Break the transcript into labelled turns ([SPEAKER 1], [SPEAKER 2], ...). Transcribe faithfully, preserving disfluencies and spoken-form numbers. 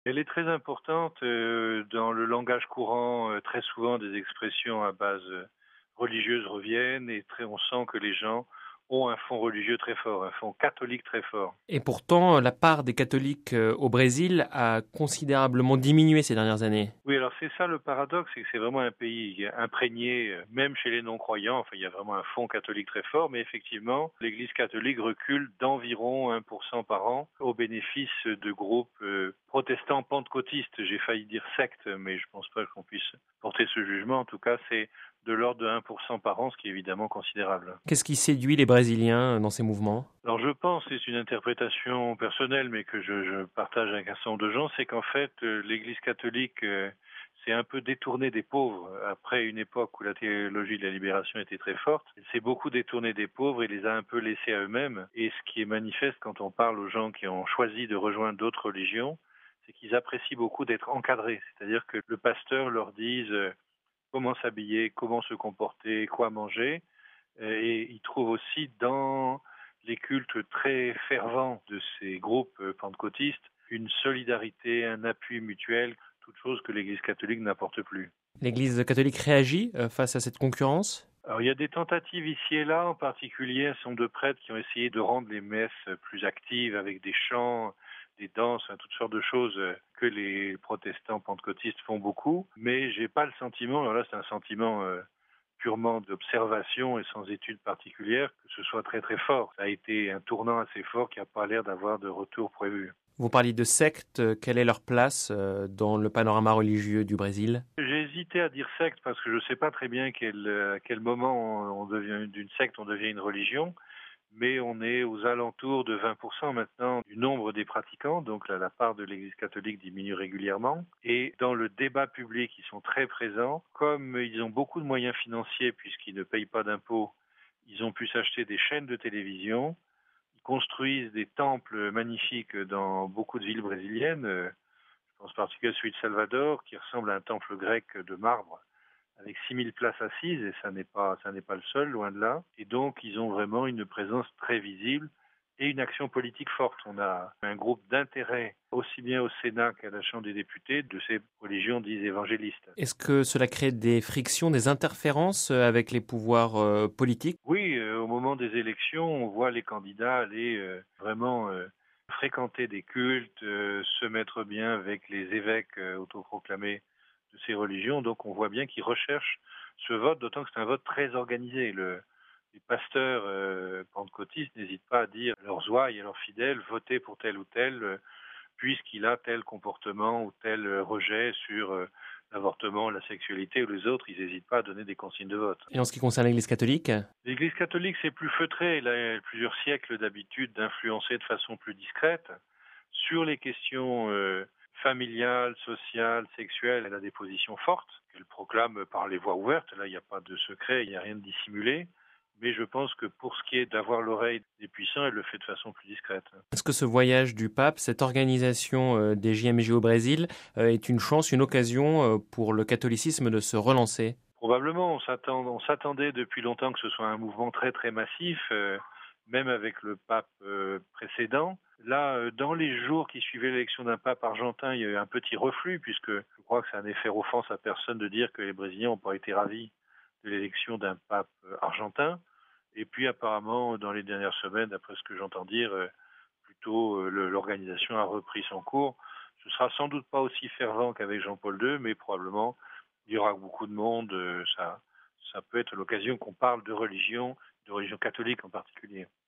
[SPEAKER 1] Elle est très importante euh, dans le langage courant. Euh, très souvent, des expressions à base euh, religieuse reviennent et très, on sent que les gens ont un fond religieux très fort, un fond catholique très fort.
[SPEAKER 2] Et pourtant, la part des catholiques euh, au Brésil a considérablement diminué ces dernières années.
[SPEAKER 1] Oui, alors c'est ça le paradoxe, c'est que c'est vraiment un pays imprégné, euh, même chez les non-croyants. Enfin, il y a vraiment un fond catholique très fort, mais effectivement, l'Église catholique recule d'environ un pour cent par an au bénéfice de groupes euh, protestants pentecôtistes. J'ai failli dire sectes, mais je pense pas qu'on puisse porter ce jugement. En tout cas, c'est de l'ordre de un pour cent par an, ce qui est évidemment considérable.
[SPEAKER 2] Qu'est-ce qui séduit les Brésiliens dans ces mouvements?
[SPEAKER 1] Alors je pense, c'est une interprétation personnelle, mais que je, je partage avec un certain nombre de gens, c'est qu'en fait, euh, l'Église catholique euh, s'est un peu détournée des pauvres. Après une époque où la théologie de la libération était très forte, elle s'est beaucoup détournée des pauvres et les a un peu laissés à eux-mêmes. Et ce qui est manifeste quand on parle aux gens qui ont choisi de rejoindre d'autres religions, c'est qu'ils apprécient beaucoup d'être encadrés. C'est-à-dire que le pasteur leur dise euh, comment s'habiller, comment se comporter, quoi manger. Et ils trouvent aussi dans les cultes très fervents de ces groupes pentecôtistes une solidarité, un appui mutuel, toute chose que l'Église catholique n'apporte plus.
[SPEAKER 2] L'Église catholique réagit euh, face à cette concurrence?
[SPEAKER 1] Alors il y a des tentatives ici et là, en particulier un certain nombre de prêtres qui ont essayé de rendre les messes plus actives avec des chants, des danses, hein, toutes sortes de choses que les protestants pentecôtistes font beaucoup. Mais j'ai pas le sentiment, alors là c'est un sentiment euh, purement d'observation et sans étude particulière, que ce soit très très fort. Ça a été un tournant assez fort qui n'a pas l'air d'avoir de retour prévu.
[SPEAKER 2] Vous parliez de sectes, euh, quelle est leur place euh, dans le panorama religieux du Brésil?
[SPEAKER 1] J'ai hésité à dire secte parce que je ne sais pas très bien quel, à quel moment on devient d'une secte, on devient une religion, mais on est aux alentours de vingt pour cent maintenant du nombre des pratiquants, donc là, la part de l'Église catholique diminue régulièrement. Et dans le débat public, ils sont très présents. Comme ils ont beaucoup de moyens financiers puisqu'ils ne payent pas d'impôts, ils ont pu s'acheter des chaînes de télévision. Ils construisent des temples magnifiques dans beaucoup de villes brésiliennes. Je pense particulièrement à celui de Salvador, qui ressemble à un temple grec de marbre, avec six mille places assises, et ça n'est pas, ça n'est pas le seul, loin de là. Et donc, ils ont vraiment une présence très visible et une action politique forte. On a un groupe d'intérêt, aussi bien au Sénat qu'à la Chambre des députés, de ces religions dites évangélistes.
[SPEAKER 2] Est-ce que cela crée des frictions, des interférences euh, avec les pouvoirs euh, politiques?
[SPEAKER 1] Oui, euh, au moment des élections, on voit les candidats aller euh, vraiment euh, fréquenter des cultes, euh, se mettre bien avec les évêques euh, autoproclamés de ces religions. Donc on voit bien qu'ils recherchent ce vote, d'autant que c'est un vote très organisé. Le, les pasteurs euh, pentecôtistes n'hésitent pas à dire à leurs ouailles et à leurs fidèles, votez pour tel ou tel, euh, puisqu'il a tel comportement ou tel euh, rejet sur euh, l'avortement, la sexualité ou les autres, ils n'hésitent pas à donner des consignes de vote.
[SPEAKER 2] Et en ce qui concerne l'Église catholique?
[SPEAKER 1] L'Église catholique, c'est plus feutré. Elle a plusieurs siècles d'habitude d'influencer de façon plus discrète. Sur les questions euh, familiales, sociales, sexuelles, elle a des positions fortes qu'elle proclame par les voix ouvertes. Là, il n'y a pas de secret, il n'y a rien de dissimulé. Mais je pense que pour ce qui est d'avoir l'oreille des puissants, elle le fait de façon plus discrète.
[SPEAKER 2] Est-ce que ce voyage du pape, cette organisation euh, des J M J au Brésil, euh, est une chance, une occasion euh, pour le catholicisme de se relancer?
[SPEAKER 1] Probablement, on, s'attend, on s'attendait depuis longtemps que ce soit un mouvement très très massif, euh, même avec le pape euh, précédent. Là, euh, dans les jours qui suivaient l'élection d'un pape argentin, il y a eu un petit reflux, puisque je crois que c'est un effet offense à personne de dire que les Brésiliens n'ont pas été ravis de l'élection d'un pape euh, argentin. Et puis apparemment, dans les dernières semaines, d'après ce que j'entends dire, euh, plutôt euh, le, l'organisation a repris son cours. Ce sera sans doute pas aussi fervent qu'avec Jean-Paul deux, mais probablement il y aura beaucoup de monde. Euh, ça, ça peut être l'occasion qu'on parle de religion, de religion catholique en particulier.